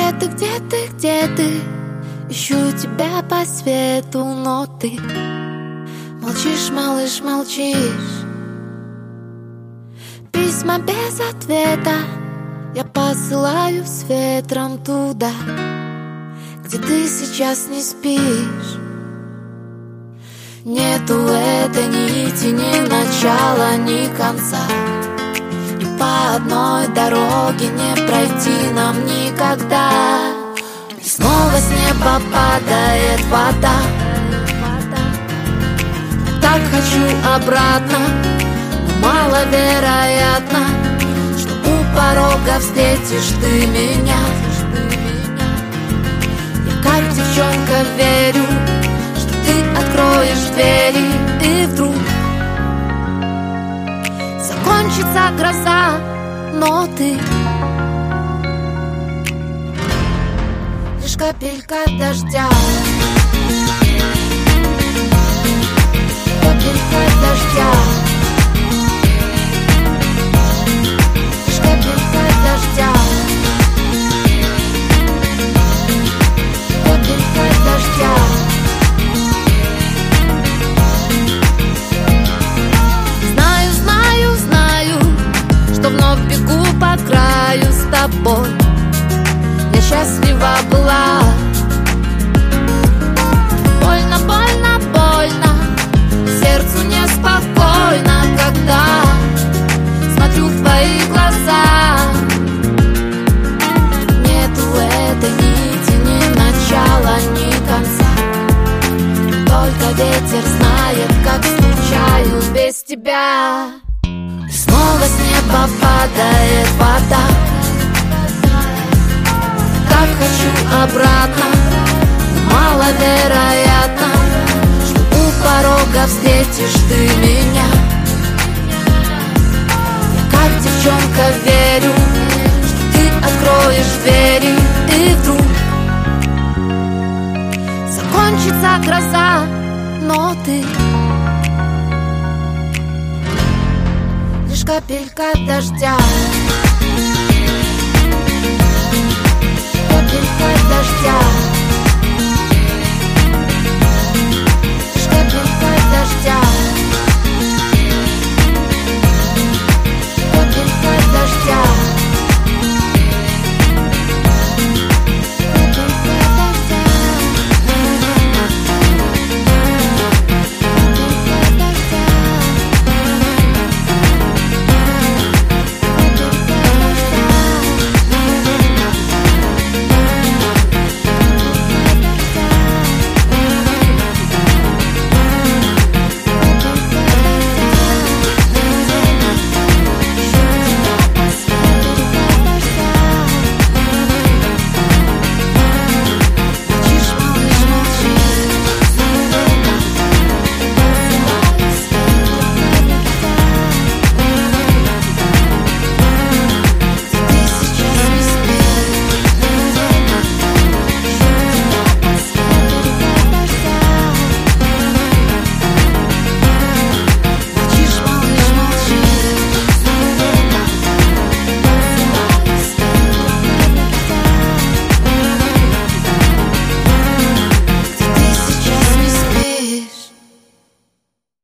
где ты? Ищу тебя по свету, но ты молчишь, малыш, молчишь. Письма без ответа я посылаю с ветром туда, где ты сейчас не спишь. Нету этой нити ни начала, ни конца, и по одной дороге не пройти нам никогда. И снова с неба падает вода. Я так хочу обратно, но маловероятно, что у порога встретишь ты меня. Я как девчонка верю, что ты откроешь двери, и вдруг закончится гроза, но ты лишь капелька дождя. Капелька дождя. Лишь капелька дождя. Капелька дождя. Знаю, знаю, знаю, что вновь бегу по краю с тобой. Я счастлива была. Больно, больно, больно, сердцу неспокойно, когда смотрю в твои глаза. Нету этой нити ни начала, ни конца, только ветер знает, как скучаю без тебя. И снова с неба падает вода. Так хочу обратно, маловероятно, что у порога встретишь ты меня. Я как девчонка верю, что ты откроешь двери, и вдруг закончится гроза, но ты лишь капелька дождя.